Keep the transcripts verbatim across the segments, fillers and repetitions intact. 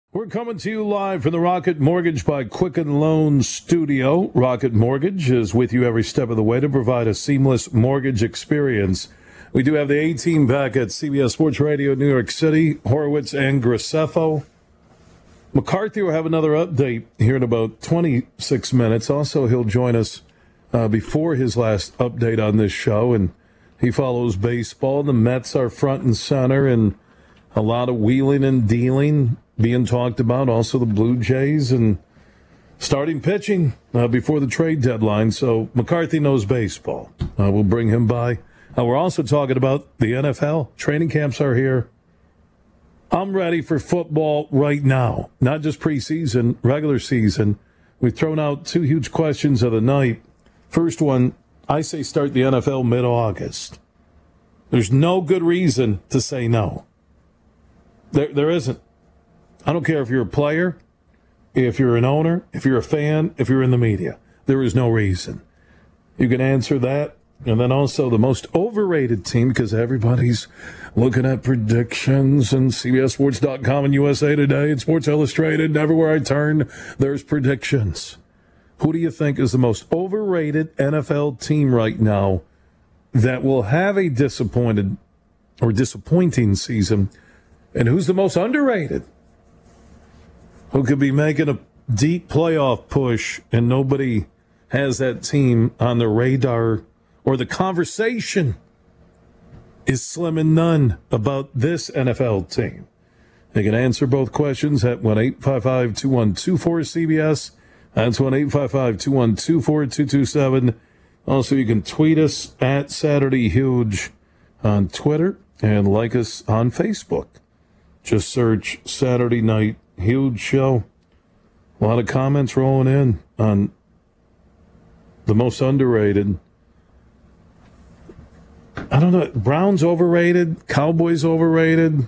We're coming to you live from the Rocket Mortgage by Quicken Loans studio. Rocket Mortgage is with you every step of the way to provide a seamless mortgage experience. We do have the A-Team back at C B S Sports Radio New York City, Horowitz and Graceffo. McCarthy will have another update here in about twenty-six minutes. Also, he'll join us uh, before his last update on this show, and he follows baseball. The Mets are front and center, and a lot of wheeling and dealing being talked about. Also the Blue Jays and starting pitching uh, before the trade deadline. So McCarthy knows baseball. Uh, we'll bring him by. Uh, we're also talking about the N F L. Training camps are here. I'm ready for football right now, not just preseason, regular season. We've thrown out two huge questions of the night. First one, I say start the N F L mid-August. There's no good reason to say no. There, there isn't. I don't care if you're a player, if you're an owner, if you're a fan, if you're in the media. There is no reason. You can answer that. And then also the most overrated team, because everybody's looking at predictions and C B S Sports dot com and U S A Today and Sports Illustrated. And everywhere I turn, there's predictions. Who do you think is the most overrated N F L team right now that will have a disappointed or disappointing season? And who's the most underrated? Who could be making a deep playoff push and nobody has that team on the radar, or the conversation is slim and none about this N F L team? You can answer both questions at one eight five five, two one two, four C B S. That's one eight five five, two one two, four two two seven. Also, you can tweet us at Saturday Huge on Twitter and like us on Facebook. Just search Saturday Night Huge Show. A lot of comments rolling in on the most underrated. I don't know. Browns overrated. Cowboys overrated.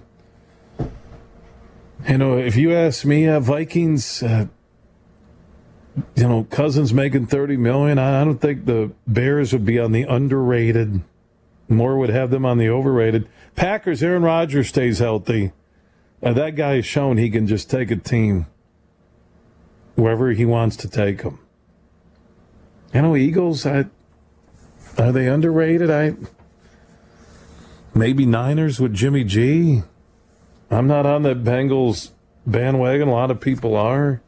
You know, if you ask me, uh, Vikings, uh, you know, Cousins making thirty million dollars, I, I don't think the Bears would be on the underrated. More would have them on the overrated. Packers, Aaron Rodgers stays healthy. Uh, that guy has shown he can just take a team wherever he wants to take them. You know, Eagles, I, are they underrated? I maybe Niners with Jimmy G. I'm not on the Bengals bandwagon. A lot of people are.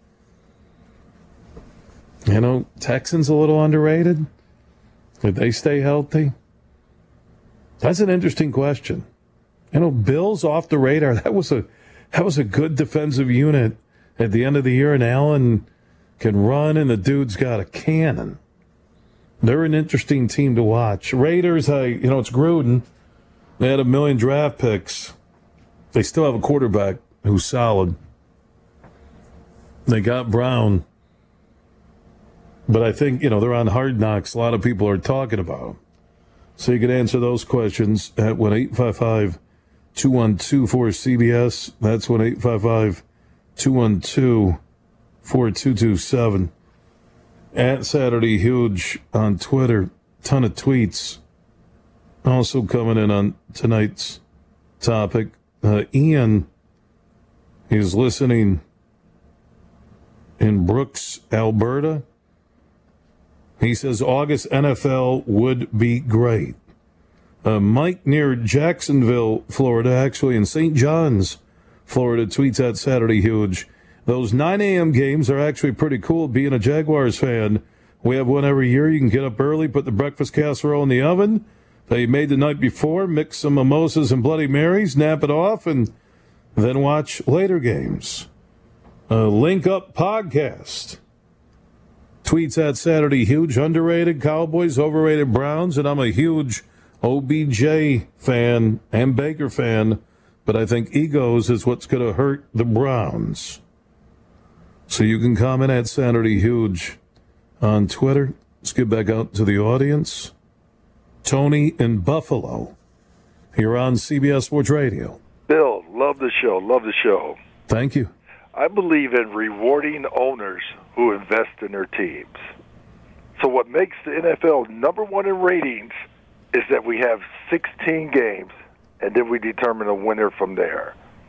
You know, Texans a little underrated. Did they stay healthy? That's an interesting question. You know, Bills off the radar. That was a that was a good defensive unit at the end of the year, and Allen can run, and the dude's got a cannon. They're an interesting team to watch. Raiders, I you know, it's Gruden. They had a million draft picks. They still have a quarterback who's solid. They got Brown. But I think, you know, they're on Hard Knocks. A lot of people are talking about them. So you can answer those questions at one eight five five, two one two, four C B S. That's one eight five five, two one two, four two two seven. At Saturday Huge on Twitter. Ton of tweets. Also coming in on tonight's topic. Uh, Ian is listening in Brooks, Alberta. He says August N F L would be great. Uh, Mike near Jacksonville, Florida, actually in Saint John's, Florida, tweets at Saturday Huge. Those nine a.m. games are actually pretty cool. Being a Jaguars fan, we have one every year. You can get up early, put the breakfast casserole in the oven that you made the night before, mix some mimosas and Bloody Marys, nap it off, and then watch later games. Uh, Link Up Podcast. Tweets at Saturday Huge. Underrated Cowboys, overrated Browns, and I'm a huge O B J fan and Baker fan, but I think egos is what's going to hurt the Browns. So you can comment at Saturday Huge on Twitter. Let's get back out to the audience. Tony in Buffalo. You're on C B S Sports Radio. Bill, love the show, love the show. Thank you. I believe in rewarding owners who invest in their teams. So what makes the N F L number one in ratings is that we have sixteen games, and then we determine a winner from there.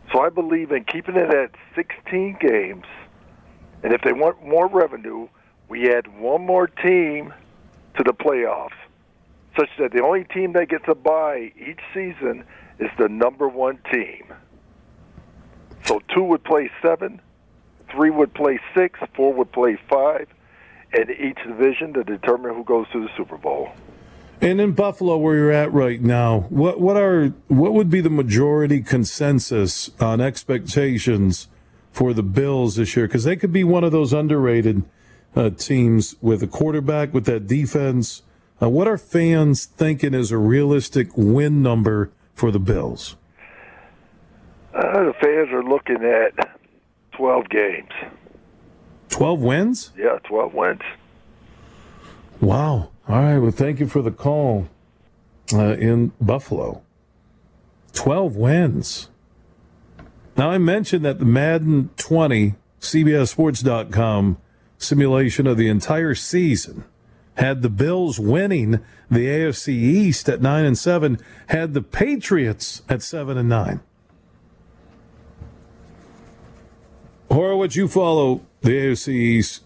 So I believe in keeping it at sixteen games. And if they want more revenue, we add one more team to the playoffs, such that the only team that gets a bye each season is the number one team. So two would play seven, three would play six, four would play five, and each division to determine who goes to the Super Bowl. And in Buffalo, where you're at right now, what what are what would be the majority consensus on expectations for the Bills this year? Because they could be one of those underrated uh, teams with a quarterback, with that defense. Uh, what are fans thinking is a realistic win number for the Bills? Uh, the fans are looking at twelve games. twelve wins? Yeah, twelve wins. Wow. All right. Well, thank you for the call uh, in Buffalo. twelve wins. Now, I mentioned that the Madden twenty C B S Sports dot com simulation of the entire season had the Bills winning the A F C East at nine and seven, had the Patriots at seven and nine. Horowitz, you follow the A F C East.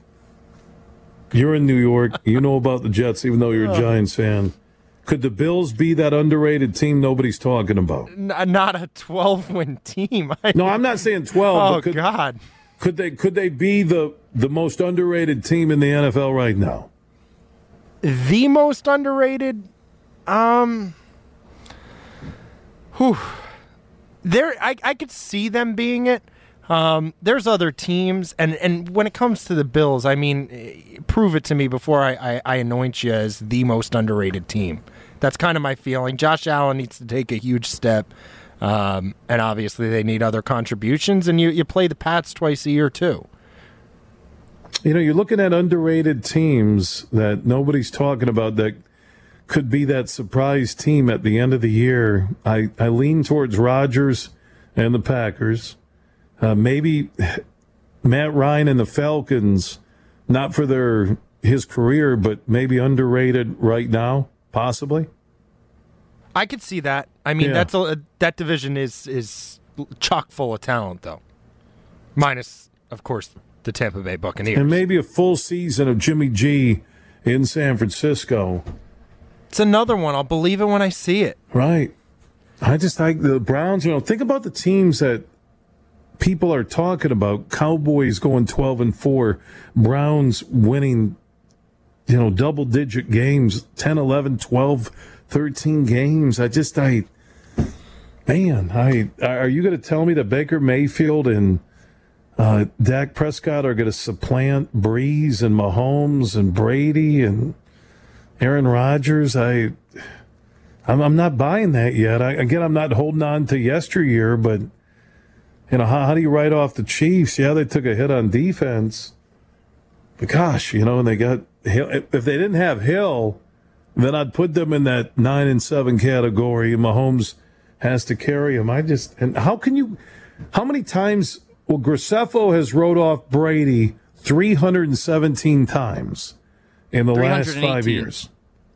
You're in New York. You know about the Jets, even though you're a Giants fan. Could the Bills be that underrated team nobody's talking about? N- not a twelve-win team. No, I'm not saying twelve. Oh, but could, God. Could they could they be the, the most underrated team in the N F L right now? The most underrated? Um, whew. There, I, I could see them being it. Um, there's other teams, and, and when it comes to the Bills, I mean, prove it to me before I, I, I anoint you as the most underrated team. That's kind of my feeling. Josh Allen needs to take a huge step, um, and obviously they need other contributions, and you, you play the Pats twice a year too. You know, you're looking at underrated teams that nobody's talking about that could be that surprise team at the end of the year. I, I lean towards Rodgers and the Packers. Uh, maybe Matt Ryan and the Falcons, not for their his career, but maybe underrated right now, possibly. I could see that. I mean, Yeah. that's a, that division is is chock full of talent, though. Minus, of course, the Tampa Bay Buccaneers. And maybe a full season of Jimmy G in San Francisco. It's another one. I'll believe it when I see it. Right. I just like the Browns. You know, think about the teams that people are talking about. Cowboys going twelve and four, Browns winning, you know, double digit games, ten, eleven, twelve, thirteen games. I just, I, man, I, are you going to tell me that Baker Mayfield and uh, Dak Prescott are going to supplant Breeze and Mahomes and Brady and Aaron Rodgers? I, I'm, I'm not buying that yet. I, again, I'm not holding on to yesteryear, but you know, how, how do you write off the Chiefs? Yeah, they took a hit on defense. But gosh, you know, and they got Hill. If they didn't have Hill, then I'd put them in that nine and seven category. Mahomes has to carry them. I just, and how can you, how many times, well, Graceffo has wrote off Brady three hundred seventeen times in the last five years.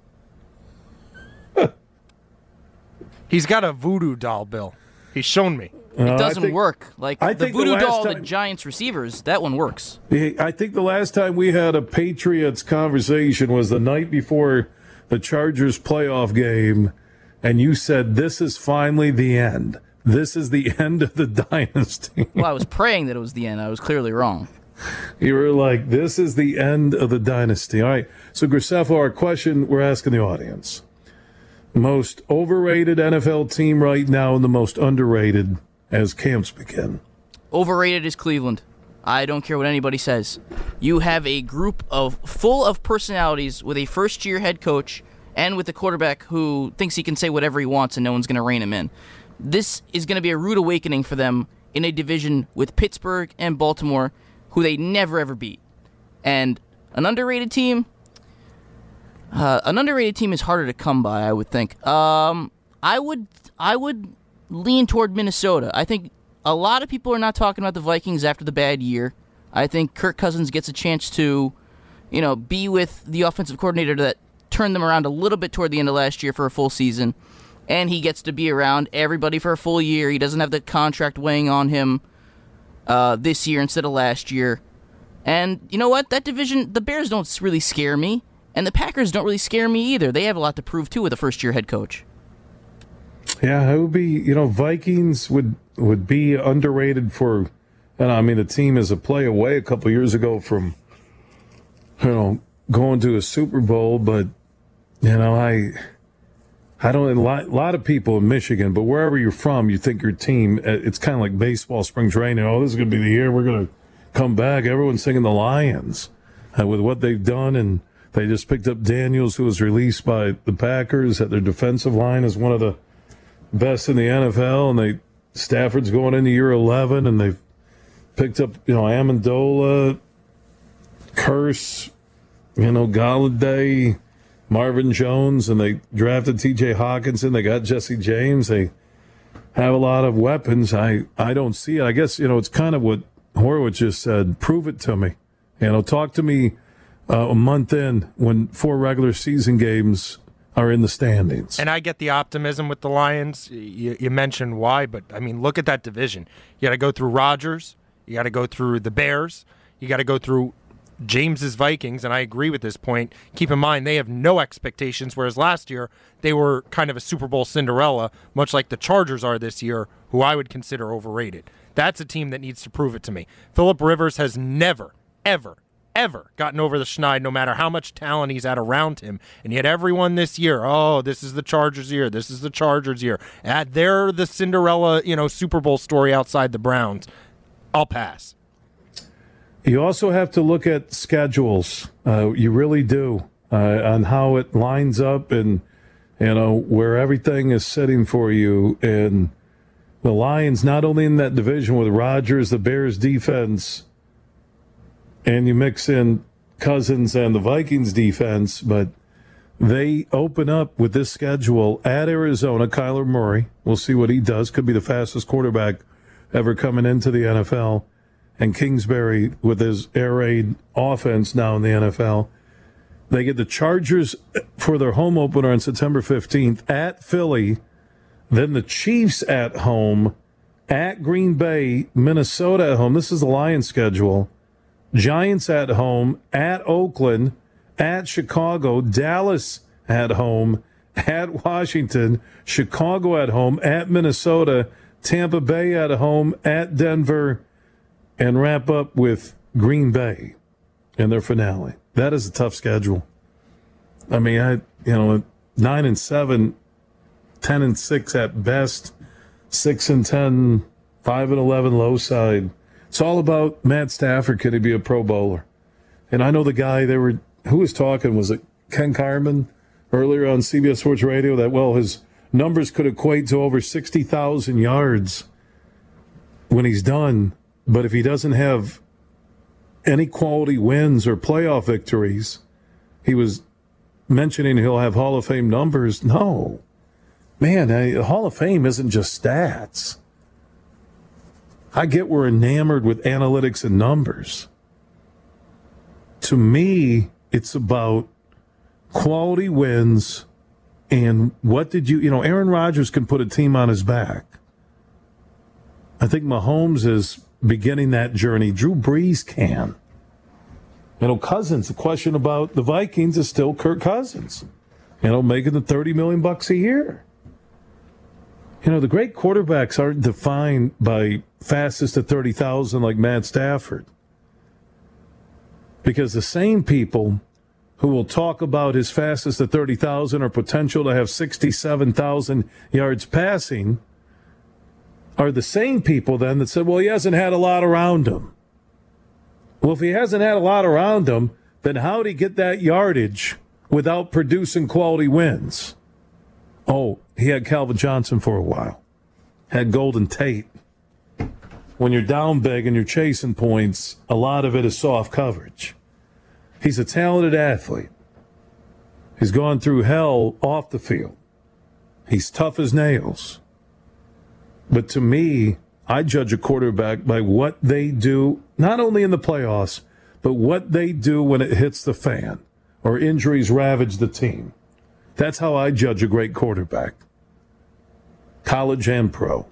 He's got a voodoo doll, Bill. He's shown me. It Uh, doesn't think, work. Like I the think the voodoo last doll, time- the Giants receivers, that one works. I think the last time we had a Patriots conversation was the night before the Chargers playoff game, and you said, this is finally the end. This is the end of the dynasty. Well, I was praying that it was the end. I was clearly wrong. You were like, this is the end of the dynasty. All right, so Graceffo, our question we're asking the audience. Most overrated N F L team right now and the most underrated as camps begin. Overrated is Cleveland. I don't care what anybody says. You have a group of full of personalities with a first-year head coach and with a quarterback who thinks he can say whatever he wants and no one's going to rein him in. This is going to be a rude awakening for them in a division with Pittsburgh and Baltimore, who they never ever beat. And an underrated team, uh, an underrated team is harder to come by, I would think. Um, I would, I would. lean toward Minnesota. I think a lot of people are not talking about the Vikings after the bad year. I think Kirk Cousins gets a chance to, you know, be with the offensive coordinator that turned them around a little bit toward the end of last year for a full season. and he gets to be around everybody for a full year. He doesn't have the contract weighing on him uh, this year instead of last year. And you know what? That division, the Bears don't really scare me, and the Packers don't really scare me either. They have a lot to prove, too, with a first-year head coach. Yeah, it would be, you know, Vikings would would be underrated for, and I mean, the team is a play away a couple years ago from, you know, going to a Super Bowl, but, you know, I I don't, a lot, a lot of people in Michigan, but wherever you're from, you think your team, it's kind of like baseball spring training. Oh, this is going to be the year we're going to come back. Everyone's singing the Lions uh, with what they've done, and they just picked up Daniels, who was released by the Packers, at their defensive line is one of the best in the N F L, and they Stafford's going into year eleven, and they've picked up, you know, Amendola, Curse, you know, Galladay, Marvin Jones, and they drafted T J Hawkinson. They got Jesse James. They have a lot of weapons. I, I don't see it. I guess, you know, it's kind of what Horowitz just said. Prove it to me. You know, talk to me uh, a month in when four regular season games are in the standings. And I get the optimism with the Lions. You, you mentioned why, but, I mean, look at that division. You got to go through Rodgers. You got to go through the Bears. You got to go through James's Vikings, and I agree with this point. Keep in mind, they have no expectations, whereas last year they were kind of a Super Bowl Cinderella, much like the Chargers are this year, who I would consider overrated. That's a team that needs to prove it to me. Phillip Rivers has never, ever, ever gotten over the schneid, no matter how much talent he's had around him. And yet everyone this year, oh, this is the Chargers year, this is the Chargers year. Uh, they're the Cinderella, you know, Super Bowl story outside the Browns. I'll pass. You also have to look at schedules. Uh, you really do, uh, on how it lines up and, you know, where everything is sitting for you. And the Lions, not only in that division with Rodgers, the Bears defense, and you mix in Cousins and the Vikings defense, but they open up with this schedule at Arizona. Kyler Murray, we'll see what he does. Could be the fastest quarterback ever coming into the N F L. And Kingsbury with his air raid offense now in the N F L. They get the Chargers for their home opener on September fifteenth at Philly. Then the Chiefs at home, at Green Bay, Minnesota at home. This is the Lions schedule. Giants at home, at Oakland, at Chicago, Dallas at home, at Washington, Chicago at home, at Minnesota, Tampa Bay at home, at Denver, and wrap up with Green Bay in their finale. That is a tough schedule. I mean, I you know, nine and seven, ten and six at best, six and ten, five and eleven low side. It's all about Matt Stafford. Could he be a Pro Bowler? And I know the guy they were who was talking, was it Ken Carman earlier on C B S Sports Radio, that, well, his numbers could equate to over sixty thousand yards when he's done. But if he doesn't have any quality wins or playoff victories, he was mentioning he'll have Hall of Fame numbers. No. Man, a Hall of Fame isn't just stats. I get we're enamored with analytics and numbers. To me, it's about quality wins and what did you, you know, Aaron Rodgers can put a team on his back. I think Mahomes is beginning that journey. Drew Brees can. You know, Cousins, the question about the Vikings is still Kirk Cousins. You know, making the thirty million bucks a year. You know, the great quarterbacks aren't defined by fastest at thirty thousand like Matt Stafford. Because the same people who will talk about his fastest at thirty thousand or potential to have sixty-seven thousand yards passing are the same people then that said, well, he hasn't had a lot around him. Well, if he hasn't had a lot around him, then how'd he get that yardage without producing quality wins? Oh, he had Calvin Johnson for a while. Had Golden Tate. When you're down big and you're chasing points, a lot of it is soft coverage. He's a talented athlete. He's gone through hell off the field. He's tough as nails. But to me, I judge a quarterback by what they do, not only in the playoffs, but what they do when it hits the fan or injuries ravage the team. That's how I judge a great quarterback. college and pro.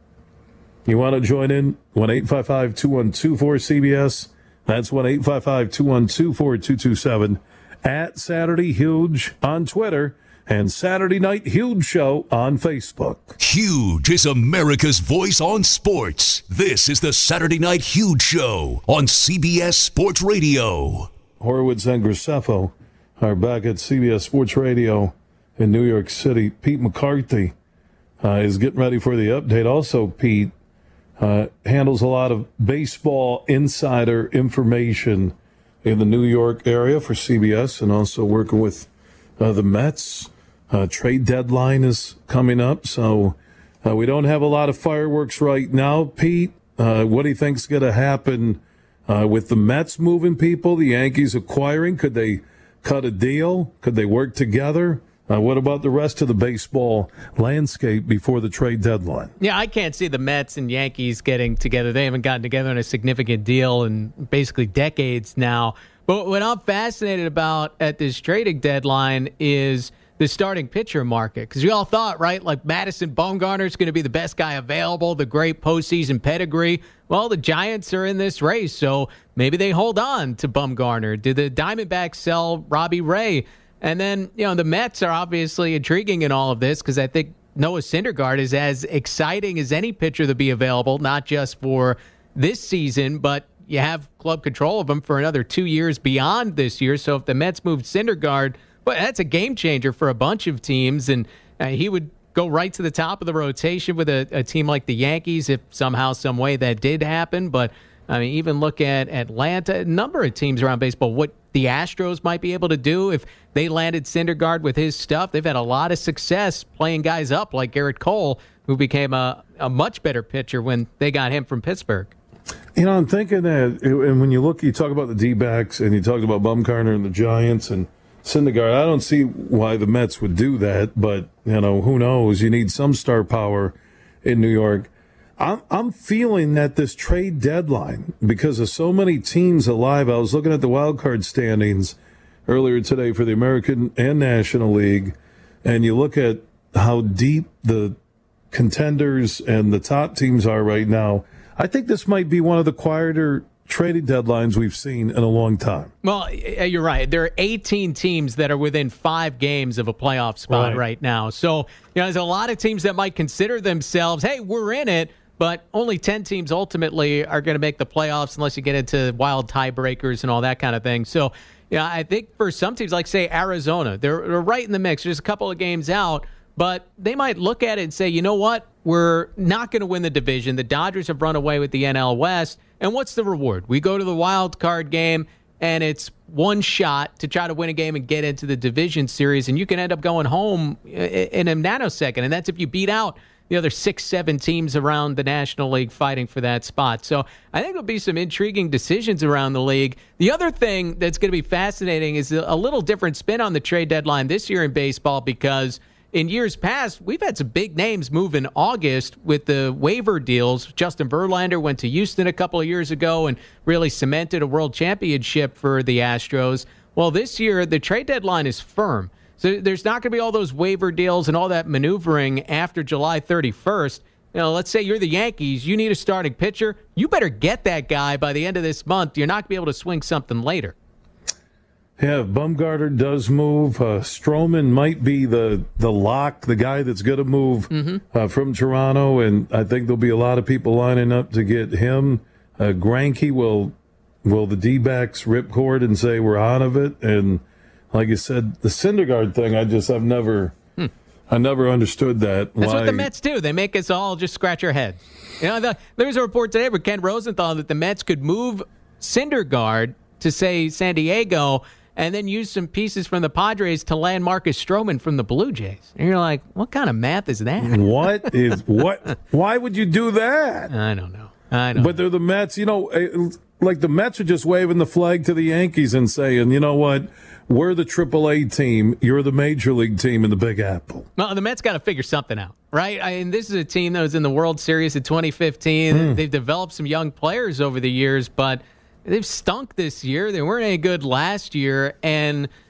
You want to join in? one eight five five, two one two four, C B S. That's one eight five five, two one two, four two two seven. At Saturday Huge on Twitter and Saturday Night Huge Show on Facebook. Huge is America's voice on sports. This is the Saturday Night Huge Show on C B S Sports Radio. Horowitz and Graceffo are back at C B S Sports Radio in New York City. Pete McCarthy uh, is getting ready for the update. Also, Pete uh, handles a lot of baseball insider information in the New York area for C B S, and also working with uh, the Mets. Uh, trade deadline is coming up, so uh, we don't have a lot of fireworks right now. Pete, uh, what do you think's going to happen uh, with the Mets moving people, the Yankees acquiring? Could they cut a deal? Could they work together? Uh, what about the rest of the baseball landscape before the trade deadline? Yeah, I can't see the Mets and Yankees getting together. They haven't gotten together in a significant deal in basically decades now. But what I'm fascinated about at this trading deadline is the starting pitcher market. Because we all thought, right, like Madison Bumgarner is going to be the best guy available, the great postseason pedigree. Well, the Giants are in this race, so maybe they hold on to Bumgarner. Do the Diamondbacks sell Robbie Ray? And then, you know, the Mets are obviously intriguing in all of this because I think Noah Syndergaard is as exciting as any pitcher to be available, not just for this season, but you have club control of him for another two years beyond this year. So if the Mets moved Syndergaard, well, that's a game changer for a bunch of teams, and uh, he would go right to the top of the rotation with a, a team like the Yankees if somehow, some way that did happen. But I mean, even look at Atlanta, a number of teams around baseball, what the Astros might be able to do if they landed Syndergaard with his stuff. They've had a lot of success playing guys up like Garrett Cole, who became a, a much better pitcher when they got him from Pittsburgh. You know, I'm thinking that, and when you look, you talk about the D-backs, and you talked about Bumgarner and the Giants and Syndergaard. I don't see why the Mets would do that, but, you know, who knows? You need some star power in New York. I'm, I'm feeling that this trade deadline, because of so many teams alive, I was looking at the wild card standings earlier today for the American and National League, and you look at how deep the contenders and the top teams are right now. I think this might be one of the quieter trading deadlines we've seen in a long time. Well, you're right. There are eighteen teams that are within five games of a playoff spot right, right now. So, you know, there's a lot of teams that might consider themselves, hey, we're in it, but only ten teams ultimately are going to make the playoffs unless you get into wild tiebreakers and all that kind of thing. So, yeah, I think for some teams, like, say, Arizona, they're, they're right in the mix. There's a couple of games out, but they might look at it and say, you know what? We're not going to win the division. The Dodgers have run away with the N L West. And what's the reward? We go to the wild card game, and it's one shot to try to win a game and get into the division series, and you can end up going home in a nanosecond. And that's if you beat out the other six, seven teams around the National League fighting for that spot. So I think there'll be some intriguing decisions around the league. The other thing that's going to be fascinating is a little different spin on the trade deadline this year in baseball, because in years past, we've had some big names move in August with the waiver deals. Justin Verlander went to Houston a couple of years ago and really cemented a world championship for the Astros. Well, this year, the trade deadline is firm. So there's not going to be all those waiver deals and all that maneuvering after July thirty-first. You know, let's say you're the Yankees. You need a starting pitcher. You better get that guy by the end of this month. You're not going to be able to swing something later. Yeah, if Bumgarner does move, uh, Stroman might be the, the lock, the guy that's going to move mm-hmm. uh, from Toronto, and I think there'll be a lot of people lining up to get him. Uh, Greinke, will will the D-backs ripcord and say we're out of it? And like you said, the Syndergaard thing, I just I've never hmm. I never understood that. That's Why? what the Mets do. They make us all just scratch our heads. You know, the, there was a report today where Ken Rosenthal that the Mets could move Syndergaard to, say, San Diego, and then use some pieces from the Padres to land Marcus Stroman from the Blue Jays. And you're like, what kind of math is that? What is what? Why would you do that? I don't know. I don't. But they're the Mets. You know, like the Mets are just waving the flag to the Yankees and saying, you know what? We're the triple A team. You're the major league team in the Big Apple. Well, the Mets got to figure something out, right? I mean, this is a team that was in the World Series in twenty fifteen. Mm. They've developed some young players over the years, but they've stunk this year. They weren't any good last year, and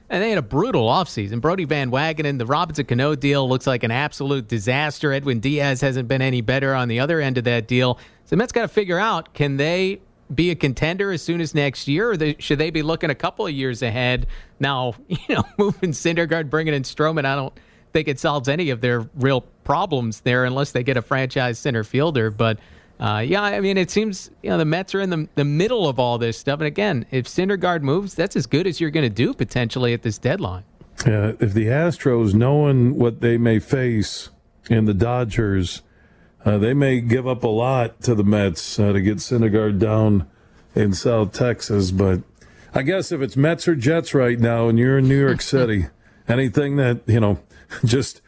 And they had a brutal offseason. Brody Van Wagenen, the Robinson Cano deal looks like an absolute disaster. Edwin Diaz hasn't been any better on the other end of that deal. So the Mets got to figure out, can they be a contender as soon as next year, or they, should they be looking a couple of years ahead? Now, you know, moving Syndergaard, bringing in Stroman, I don't think it solves any of their real problems there unless they get a franchise center fielder. But, uh, yeah, I mean, it seems, you know, the Mets are in the, the middle of all this stuff. And, again, if Syndergaard moves, that's as good as you're going to do potentially at this deadline. Yeah, if the Astros, knowing what they may face in the Dodgers, Uh, they may give up a lot to the Mets uh, to get Syndergaard down in South Texas. But I guess if it's Mets or Jets right now and you're in New York City, anything that, you know, just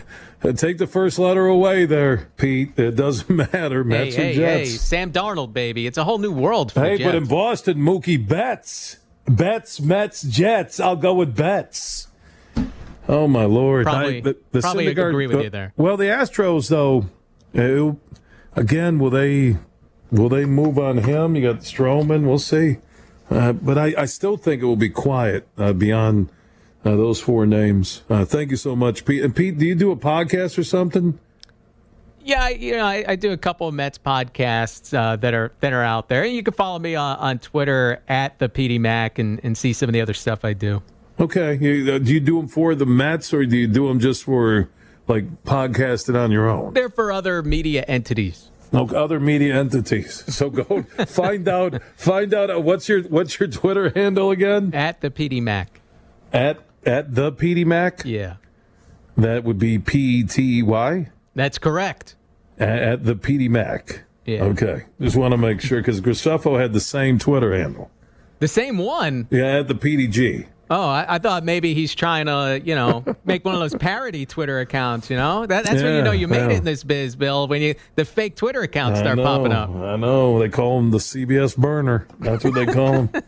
take the first letter away there, Pete. It doesn't matter. Mets hey, or hey, Jets. Hey, Sam Darnold, baby. It's a whole new world for Hey, the Jets. but in Boston, Mookie Betts. Betts, Mets, Jets. I'll go with Betts. Oh, my Lord. Probably, I, the, the probably Syndergaard, agree with the, you there. Well, the Astros, though, uh, again, will they will they move on him? You got Stroman. We'll see. Uh, but I, I still think it will be quiet uh, beyond uh, those four names. Uh, thank you so much, Pete. And Pete, do you do a podcast or something? Yeah, I, you know, I, I do a couple of Mets podcasts uh, that are that are out there. And you can follow me on, on Twitter at the P D Mac and, and see some of the other stuff I do. Okay. You, uh, do you do them for the Mets or do you do them just for, like, podcasting on your own? They're for other media entities. No, other media entities. So go find out. Find out uh, what's your what's your Twitter handle again? At the P D Mac. At at the P D Mac. Yeah. That would be P E T Y. That's correct. At, at the P D Mac. Yeah. Okay. Just want to make sure because Graceffo had the same Twitter handle. The same one. Yeah, at the P D G. Oh, I, I thought maybe he's trying to, you know, make one of those parody Twitter accounts, you know? That, that's Yeah, when you know you made yeah. it in this biz, Bill, when you the fake Twitter accounts I start know, popping up. I know. They call him the C B S burner. That's what they call him.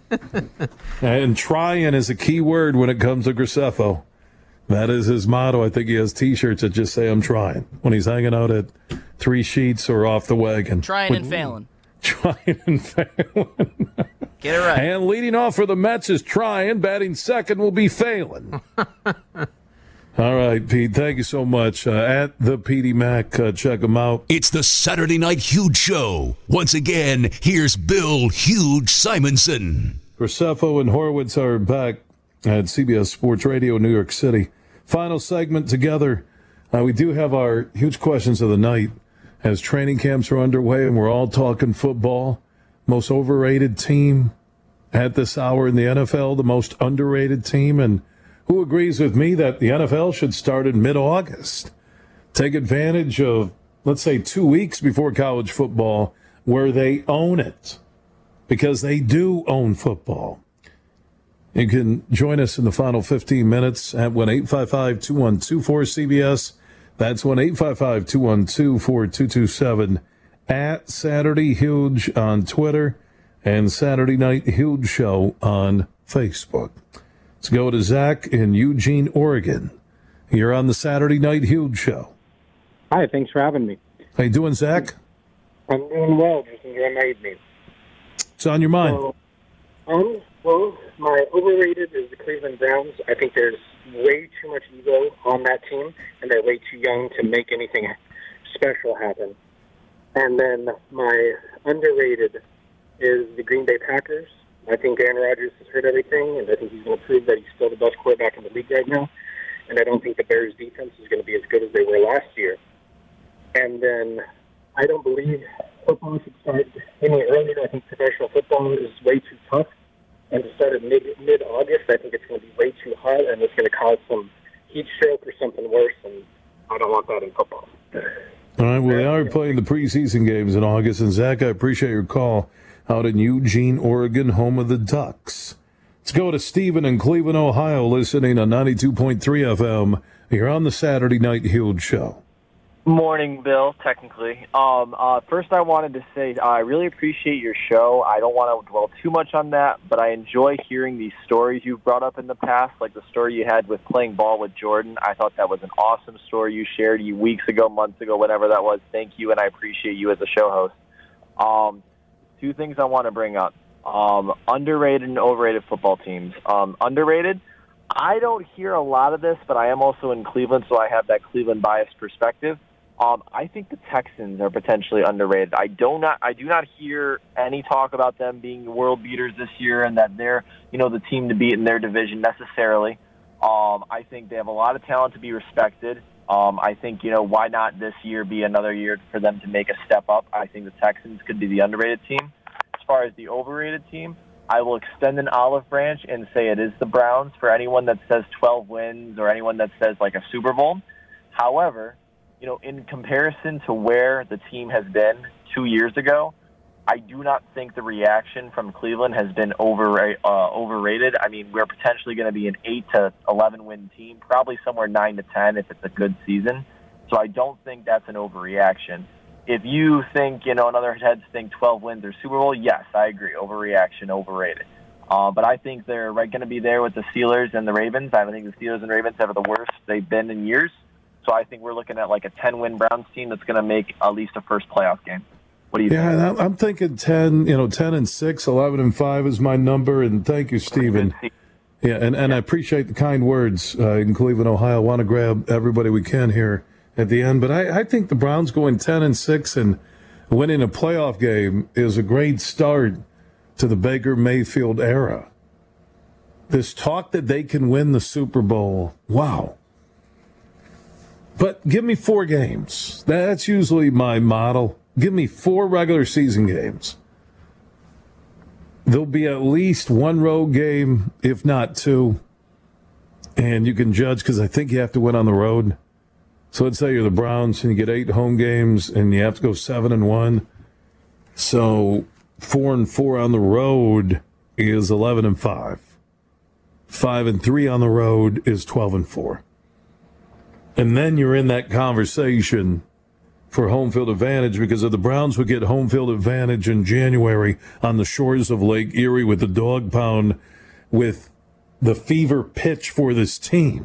And trying is a key word when it comes to Graceffo. That is his motto. I think he has T-shirts that just say, I'm trying, when he's hanging out at Three Sheets or Off the Wagon. Trying With- and failing. Trying and failing. Get it right. And leading off for the Mets is trying. Batting second will be failing. All right, Pete. Thank you so much. Uh, at the P D Mac, uh, check him out. It's the Saturday Night Huge Show. Once again, here's Bill Huge Simonson. Graceffo and Horowitz are back at C B S Sports Radio, New York City. Final segment together. Uh, we do have our huge questions of the night as training camps are underway, and we're all talking football. Most overrated team at this hour in the N F L, the most underrated team, and who agrees with me that the N F L should start in mid-August? Take advantage of, let's say, two weeks before college football where they own it, because they do own football. You can join us in the final fifteen minutes at one eight five five, two one two, four C B S. That's one eight five five, two one two, four two two seven. At Saturday Huge on Twitter and Saturday Night Huge Show on Facebook. Let's go to Zach in Eugene, Oregon. You're on the Saturday Night Huge Show. Hi, thanks for having me. How you doing, Zach? I'm doing well, just enjoying my evening. What's on your mind? So, um, well, my overrated is the Cleveland Browns. I think there's way too much ego on that team, and they're way too young to make anything special happen. And then my underrated is the Green Bay Packers. I think Aaron Rodgers has heard everything, and I think he's going to prove that he's still the best quarterback in the league right now. And I don't think the Bears' defense is going to be as good as they were last year. And then I don't believe football should start any earlier. I think professional football is way too tough. And to start at mid, mid-August, I think it's going to be way too hot, and it's going to cause some heat stroke or something worse, and I don't want that in football. All right, well, they are playing the preseason games in August. And, Zach, I appreciate your call out in Eugene, Oregon, home of the Ducks. Let's go to Stephen in Cleveland, Ohio, listening on ninety-two point three F M. You're on the Saturday Night Huge Show. Morning, Bill, technically. Um, uh, first, I wanted to say uh, I really appreciate your show. I don't want to dwell too much on that, but I enjoy hearing these stories you've brought up in the past, like the story you had with playing ball with Jordan. I thought that was an awesome story you shared you weeks ago, months ago, whatever that was. Thank you, and I appreciate you as a show host. Um, two things I want to bring up. Um, underrated and overrated football teams. Um, underrated, I don't hear a lot of this, but I am also in Cleveland, so I have that Cleveland biased perspective. Um, I think the Texans are potentially underrated. I do not, I do not hear any talk about them being world beaters this year and that they're, you know, the team to beat in their division necessarily. Um, I think they have a lot of talent to be respected. Um, I think, you know, why not this year be another year for them to make a step up? I think the Texans could be the underrated team. As far as the overrated team, I will extend an olive branch and say it is the Browns for anyone that says twelve wins or anyone that says like a Super Bowl. However, you know, in comparison to where the team has been two years ago, I do not think the reaction from Cleveland has been over, uh, overrated. I mean, we're potentially going to be an eight to eleven win team, probably somewhere nine to ten if it's a good season. So I don't think that's an overreaction. If you think, you know, another heads think twelve wins or Super Bowl, yes, I agree. Overreaction, overrated. Uh, but I think they're right going to be there with the Steelers and the Ravens. I think the Steelers and Ravens have the worst they've been in years. So I think we're looking at like a ten-win Browns team that's going to make at least a first playoff game. What do you yeah, think? Yeah, I'm thinking ten, you know, ten and six, eleven and five is my number. And thank you, Stephen. Yeah, and, and I appreciate the kind words uh, in Cleveland, Ohio. I want to grab everybody we can here at the end. But I, I think the Browns going ten and six and winning a playoff game is a great start to the Baker Mayfield era. This talk that they can win the Super Bowl, wow. But give me four games. That's usually my model. Give me four regular season games. There'll be at least one road game, if not two. And you can judge because I think you have to win on the road. So let's say you're the Browns and you get eight home games and you have to go seven and one. So four and four on the road is eleven and five. Five and three on the road is twelve and four. And then you're in that conversation for home field advantage because if the Browns would get home field advantage in January on the shores of Lake Erie with the dog pound, with the fever pitch for this team,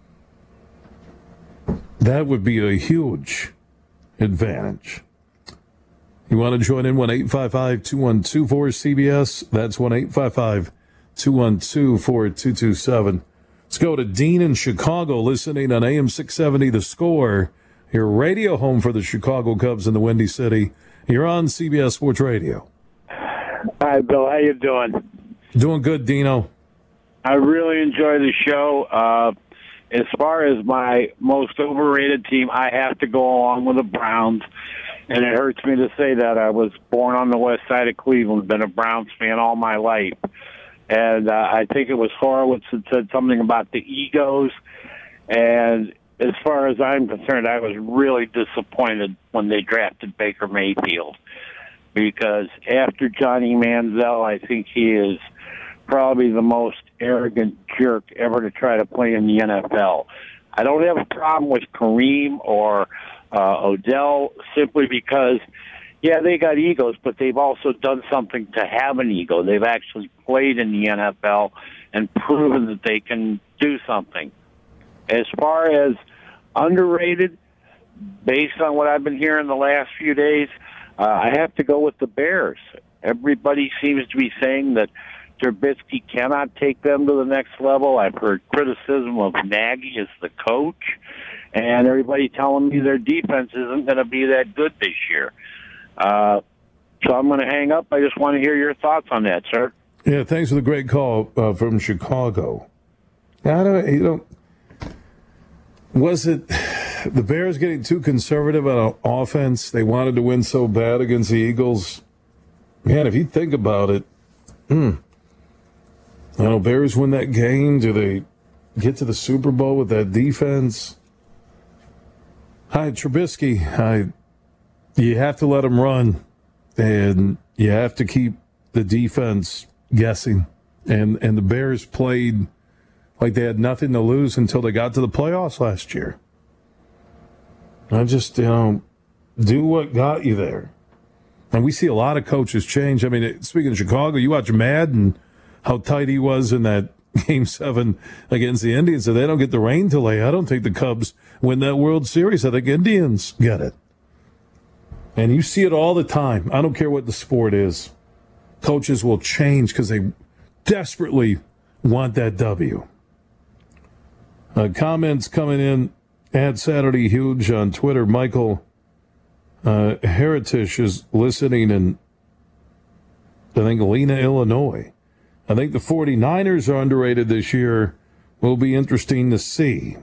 that would be a huge advantage. You want to join in? one eight five five, two one two, four C B S. That's one eight five five, two one two, four two two seven. Let's go to Dean in Chicago, listening on A M six seventy The Score, your radio home for the Chicago Cubs in the Windy City. You're on C B S Sports Radio. Hi, Bill. How you doing? Doing good, Dino. I really enjoy the show. Uh, as far as my most overrated team, I have to go along with the Browns. And it hurts me to say that. I was born on the west side of Cleveland, been a Browns fan all my life. And uh, I think it was Horowitz that said something about the egos. And as far as I'm concerned, I was really disappointed when they drafted Baker Mayfield. Because after Johnny Manziel, I think he is probably the most arrogant jerk ever to try to play in the N F L. I don't have a problem with Kareem or uh, Odell simply because, yeah, they got egos, but they've also done something to have an ego. They've actually played in the N F L and proven that they can do something. As far as underrated, based on what I've been hearing the last few days, uh, I have to go with the Bears. Everybody seems to be saying that Trubisky cannot take them to the next level. I've heard criticism of Nagy as the coach, and everybody telling me their defense isn't going to be that good this year. Uh, so I'm going to hang up. I just want to hear your thoughts on that, sir. Yeah, thanks for the great call uh, from Chicago. I don't, you know, was it the Bears getting too conservative on offense? They wanted to win so bad against the Eagles. Man, if you think about it, hmm. You know, Bears win that game. Do they get to the Super Bowl with that defense? Hi, Trubisky. I, you have to let him run, and you have to keep the defense guessing. And and the Bears played like they had nothing to lose until they got to the playoffs last year. I just, you know, do what got you there. And we see a lot of coaches change. I mean, speaking of Chicago, you watch Madden, how tight he was in that Game seven against the Indians. So they don't get the rain delay. I don't think the Cubs win that World Series. I think Indians get it. And you see it all the time. I don't care what the sport is. Coaches will change because they desperately want that W. Uh, comments coming in at Saturday Huge on Twitter. Michael uh, Heritage is listening in, I think, Lena, Illinois. I think the 49ers are underrated this year. Will be interesting to see.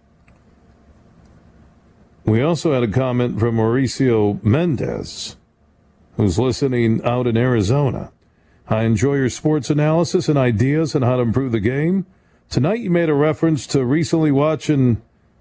We also had a comment from Mauricio Mendez, who's listening out in Arizona. I enjoy your sports analysis and ideas on how to improve the game. Tonight you made a reference to recently watching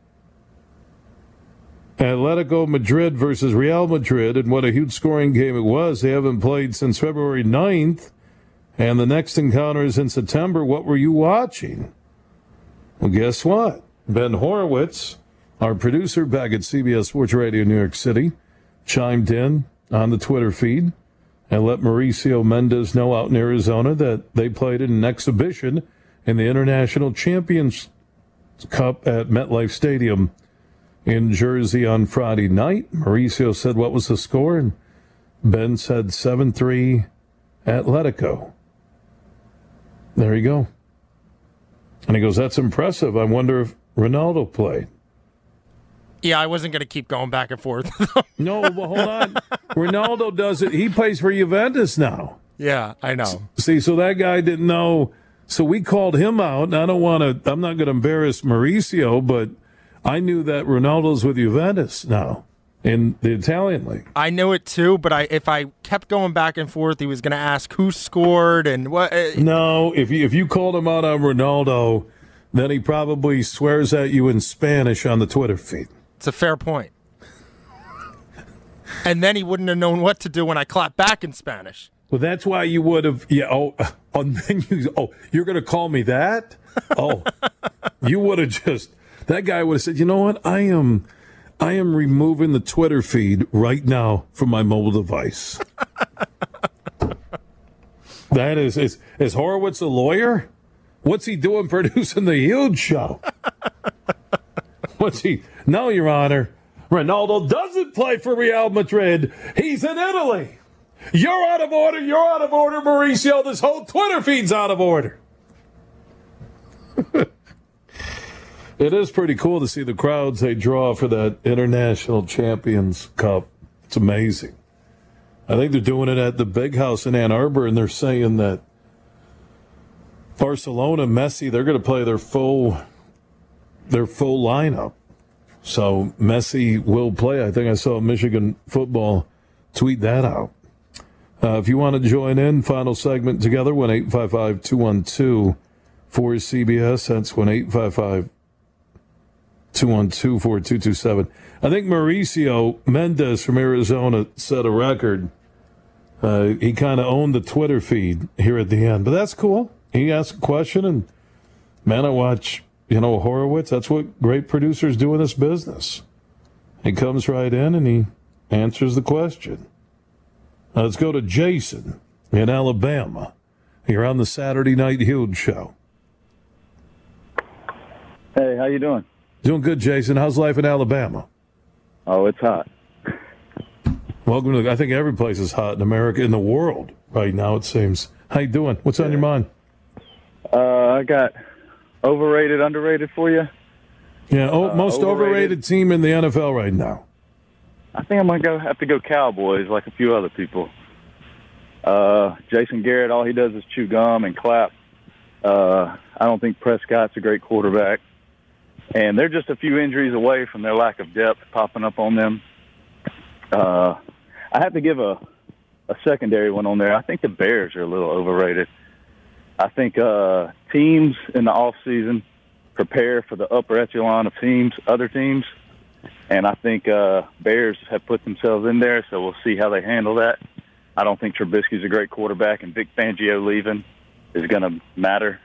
Atletico Madrid versus Real Madrid and what a huge scoring game it was. They haven't played since February ninth, and the next encounter is in September. What were you watching? Well, guess what? Ben Horowitz, our producer back at C B S Sports Radio New York City, chimed in on the Twitter feed and let Mauricio Mendez know out in Arizona that they played in an exhibition in the International Champions Cup at MetLife Stadium in Jersey on Friday night. Mauricio said, what was the score? And Ben said seven three Atletico. There you go. And he goes, that's impressive. I wonder if Ronaldo played. Yeah, I wasn't going to keep going back and forth. No, well, hold on. Ronaldo does it. He plays for Juventus now. Yeah, I know. See, so that guy didn't know. So we called him out. And I don't want to, I'm not going to embarrass Mauricio, but I knew that Ronaldo's with Juventus now in the Italian league. I knew it too, but I if I kept going back and forth, he was going to ask who scored and what. Uh, no, if you, if you called him out on Ronaldo, then he probably swears at you in Spanish on the Twitter feed. It's a fair point. And then he wouldn't have known what to do when I clapped back in Spanish. Well, that's why you would have. Yeah. Oh, oh, then you, oh you're going to call me that? Oh, you would have just. That guy would have said, "You know what? I am, I am removing the Twitter feed right now from my mobile device." That is, is is Horowitz a lawyer? What's he doing producing the Huge Show? What's he? No, Your Honor. Ronaldo doesn't play for Real Madrid. He's in Italy. You're out of order. You're out of order, Mauricio. This whole Twitter feed's out of order. It is pretty cool to see the crowds they draw for that International Champions Cup. It's amazing. I think they're doing it at the Big House in Ann Arbor, and they're saying that Barcelona, Messi, they're going to play their full their full lineup. So Messi will play. I think I saw Michigan football tweet that out. Uh, if you want to join in, final segment together, one eight five five, two one two, four C B S. That's one eight five five, two one two, four two two seven. I think Mauricio Mendez from Arizona set a record. Uh, he kind of owned the Twitter feed here at the end. But that's cool. He asked a question, and, man, I watch, you know, Horowitz. That's what great producers do in this business. He comes right in, and he answers the question. Now let's go to Jason in Alabama. You're on the Saturday Night Huge Show. Hey, how you doing? Doing good, Jason. How's life in Alabama? Oh, it's hot. Welcome to, I think every place is hot in America, in the world right now, it seems. How you doing? What's on your mind? Uh, I got overrated, underrated for you. Yeah, oh, uh, most overrated. overrated team in the N F L right now. I think I'm going to go have to go Cowboys like a few other people. Uh, Jason Garrett, all he does is chew gum and clap. Uh, I don't think Prescott's a great quarterback. And they're just a few injuries away from their lack of depth popping up on them. Uh, I have to give a, a secondary one on there. I think the Bears are a little overrated. I think uh, teams in the offseason prepare for the upper echelon of teams, other teams. And I think uh, Bears have put themselves in there, so we'll see how they handle that. I don't think Trubisky's a great quarterback, and Vic Fangio leaving is going to matter.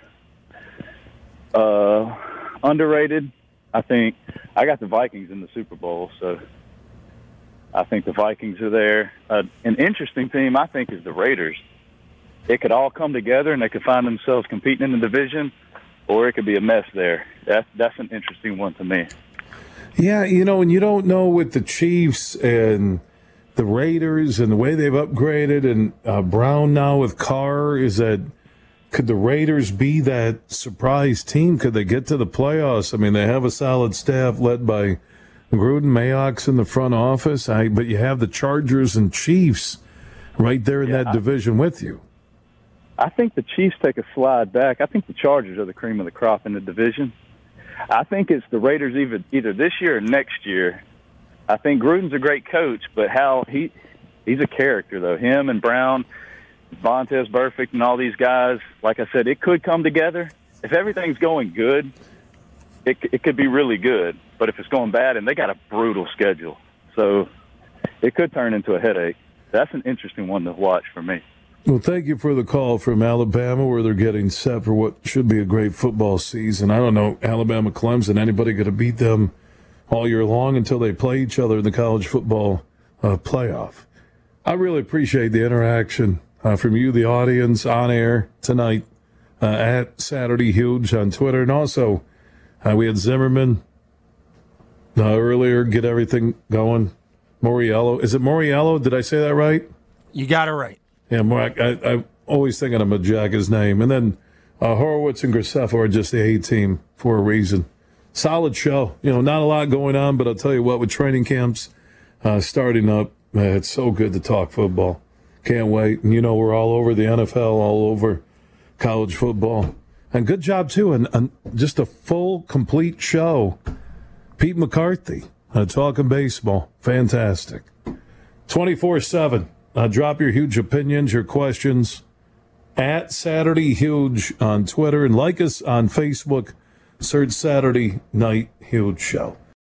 Uh, underrated, I think I got the Vikings in the Super Bowl, so I think the Vikings are there. Uh, an interesting team, I think, is the Raiders. It could all come together, and they could find themselves competing in the division, or it could be a mess there. That's, that's an interesting one to me. Yeah, you know, and you don't know with the Chiefs and the Raiders and the way they've upgraded, and uh, Brown now with Carr, is that could the Raiders be that surprise team? Could they get to the playoffs? I mean, they have a solid staff led by Gruden, Mayock's in the front office, I, but you have the Chargers and Chiefs right there in Yeah, that I- division with you. I think the Chiefs take a slide back. I think the Chargers are the cream of the crop in the division. I think it's the Raiders either, either this year or next year. I think Gruden's a great coach, but how he he's a character, though. Him and Brown, Vontaze Burfict, and all these guys, like I said, it could come together. If everything's going good, it, it could be really good. But if it's going bad, and they got a brutal schedule, so it could turn into a headache. That's an interesting one to watch for me. Well, thank you for the call from Alabama, where they're getting set for what should be a great football season. I don't know, Alabama, Clemson, anybody going to beat them all year long until they play each other in the college football uh, playoff. I really appreciate the interaction uh, from you, the audience, on air tonight uh, at Saturday Huge on Twitter. And also, uh, we had Zimmerman uh, earlier, get everything going. Moriello. Is it Moriello? Did I say that right? You got it right. Yeah, Mark, I, I'm always thinking of Majaka's name. And then uh, Horowitz and Graceffa are just the A-team for a reason. Solid show. You know, not a lot going on, but I'll tell you what, with training camps uh, starting up, uh, it's so good to talk football. Can't wait. And, you know, we're all over the N F L, all over college football. And good job, too. And, and just a full, complete show. Pete McCarthy uh, talking baseball. Fantastic. twenty-four seven. Uh, drop your huge opinions, your questions at Saturday Huge on Twitter, and like us on Facebook. Search Saturday Night Huge Show.